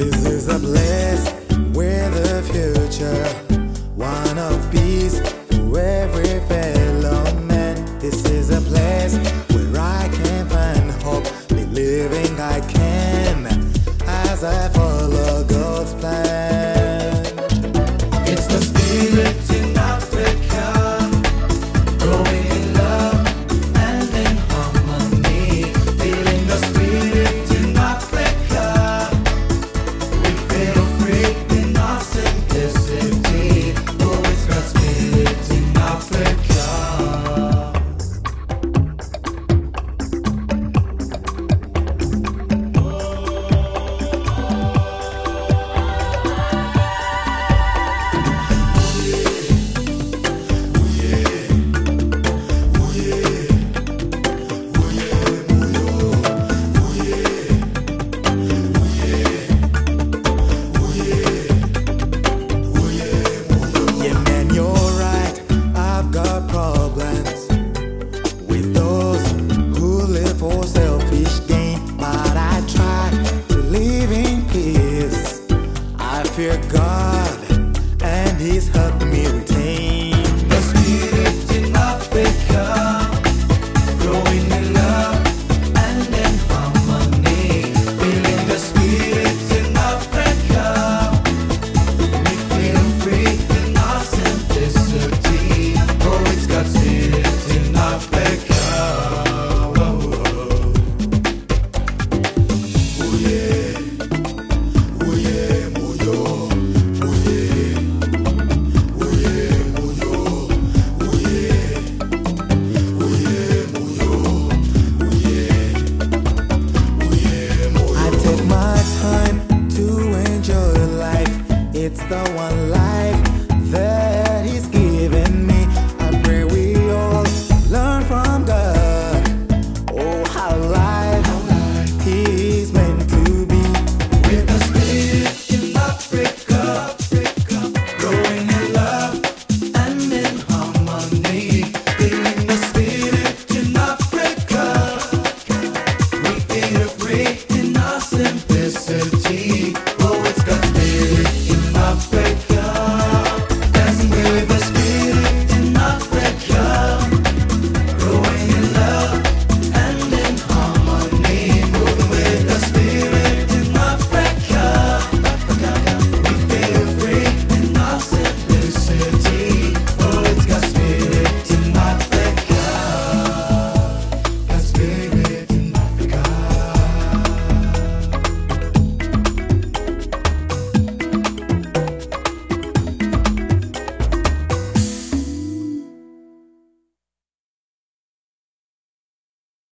This is a place where the future, one of peace for every fellow man. This is a place where I can find hope, believing I can as I follow God's plan. It's the spirit in Africa, growing in love and in harmony. Feeling the spirit in Africa, we feel free in our simplicity. Oh, it's God's spirit in Africa. For selfish gain, but I try to live in peace. I fear God.